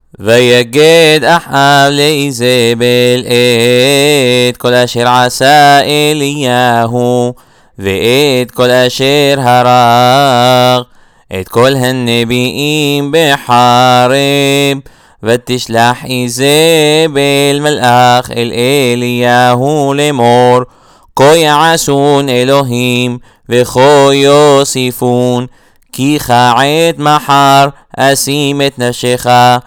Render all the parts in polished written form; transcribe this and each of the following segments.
ויגד אחאב לאיזבל את כל אשר עשה אליהו ואת כל אשר הרג את כל הנביאים בחרב, ותשלח איזבל מלאך אל אליהו לאמור, כה יעשון אלוהים וכה יוסיפון, כי כעת מחר אשים את נפשך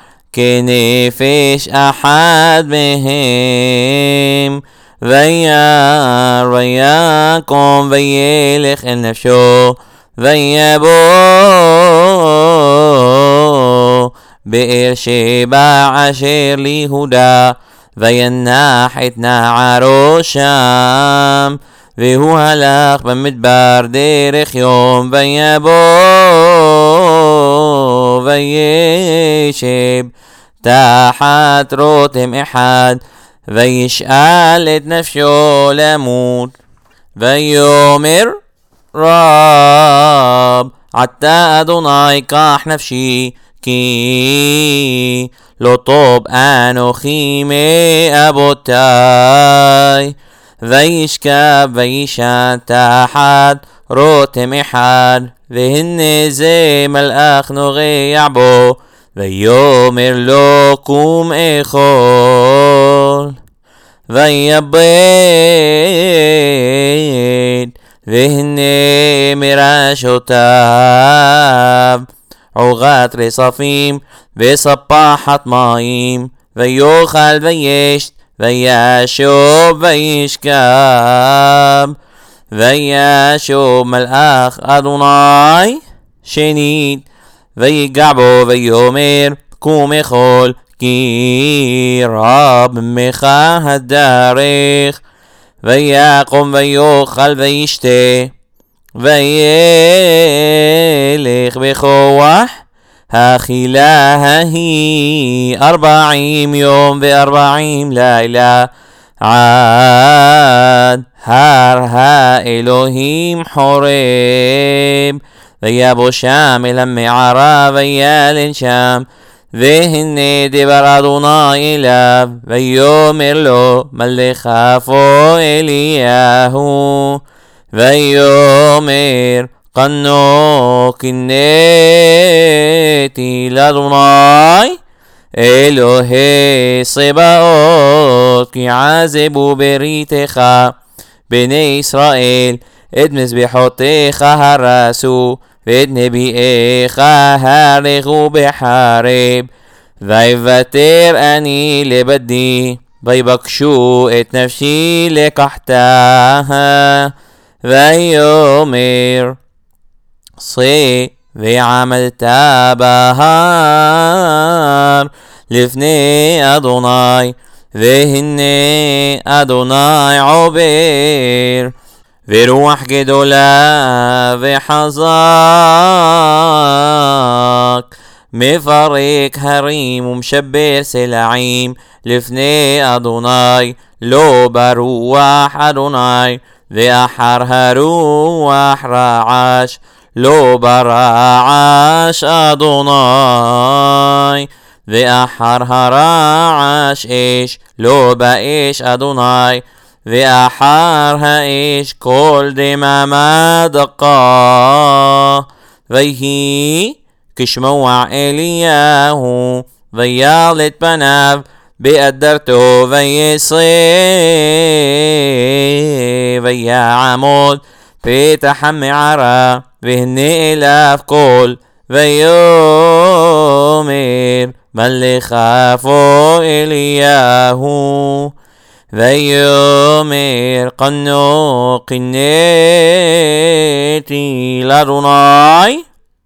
כנפש אחד מהם. וירא ויקום וילך אל נפשו ויבוא באר שבע אשר ליהודה, וינח את נערו שם, והוא הלך במדבר דרך יום, ויבוא וישב תחת רותם אחד, וישאל את נפשו למות. ויאמר רב עתה אדוני קח נפשי, כי לא טוב אנוכי מאבותי. וישכב וישן תחת רותם אחד, והנה זה מלאך נוגע בו, ויאמר לו קום אכול. ויבט והנה מראשותיו עוגת רצפים וספחת מים, ויאכל וישת וישוב וישכב. וישוב מלאך אדוני שנית ויגע בו ויאמר קום אכול, כי רב ממך הדרך. ויקום ויאכל וישתה וילך בכוח האכילה ההיא 40 יום ו40 לילה עד הר האלוהים חורב. ויבוא שם אל המערה וילן שם, והנה דבר אדוני אליו ויאמר לו מלך אפו אליהו. ויאמר קנו קינאתי לאדוני אלוהי צבאות, כי עזבו בריתך בני ישראל, את מזבחותיך הרסו, ואת נביאיך הרגו בחרב. ויוותר אני לבדי, ויבקשו את נפשי לקחתה. ויאמר צא ועמדת בהר לפני אדוני, והנה אדוני עובר, ורוח גדולה וחזק מפרק הרים ומשבר סלעים לפני אדוני, לא ברוח אדוני, ואחר הרוח רעש, לא ברעש אדוני, ואחר הרעש אש, לא באש אדוני, ואחר האש קול דממה דקה. ויהי כשמוע אליהו ויעל את פניו באדרתו ויצא, ויעמוד פתח המערה, והנה אליו קול ויאמר מלך אפו אליהו. ויאמר קנו קינאתי לאדוני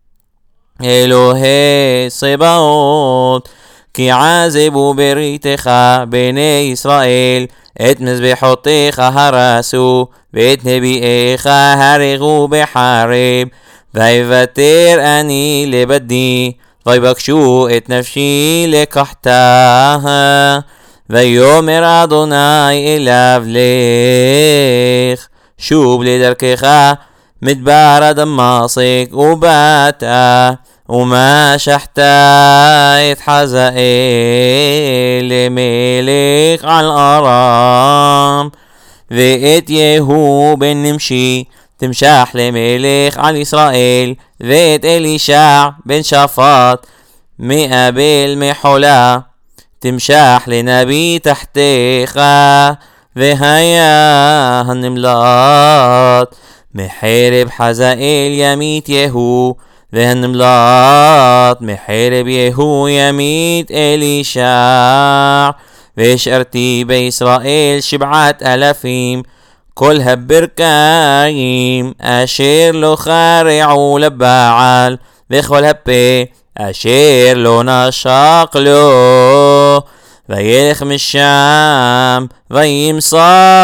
אלוהי צבאות, כי עזבו בריתך בני ישראל, את מזבחותיך הרסו, ואת נביאיך הרגו בחרב. ויוותר אני לבדי, ויבקשו את נפשי לקחתה. ויאמר אדוני אליו לך שוב לדרכך מדבר דמשק, ובאת ומה שחתה את חזאל למלך על ארם, ואת יהוא בן נמשי תמשח למלך על ישראל, ואת אלישע בן שפט מאבל מחולה תמשח לנביא תחתיך. והיה הנמלט מחרב חזאל ימית יהוא, והנמלט מחרב יהוא ימית אלישע. והשארתי בישראל 7,000 כל הברכיים אשר לא חרעו לבעל, וכל הפה אשר לא נשק לו. וילך משם וימצא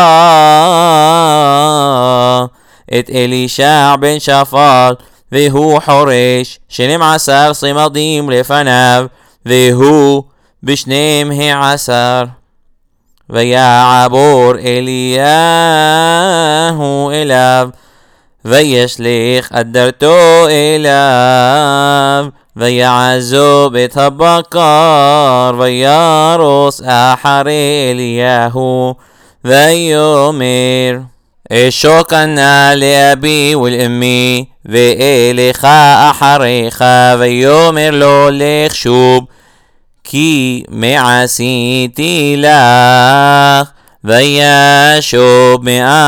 את אלישע בן שפט, והוא חורש 12 צמדים לפניו, והוא בשניהם העשר. ויעבור אליהו אליו, וישליך אדרתו אליו, ויעזוב את הבקר, וירוס אחרי אליהו, ויאמר אשוק נא לאבי ולאמי, ואליך אחריך. ויאמר לו לך שוב, כי מעשיתי לך. וישוב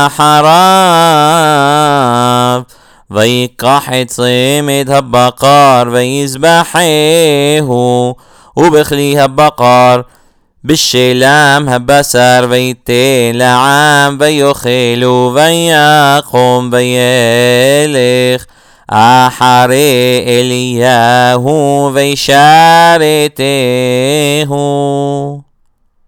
מאחריו, ויקח את צמד הבקר ויזבחהו, ובכלי הבקר בשלם הבשר, ויתן לעם ויאכלו. ויקום וילך אחרי אליהו וישרתהו.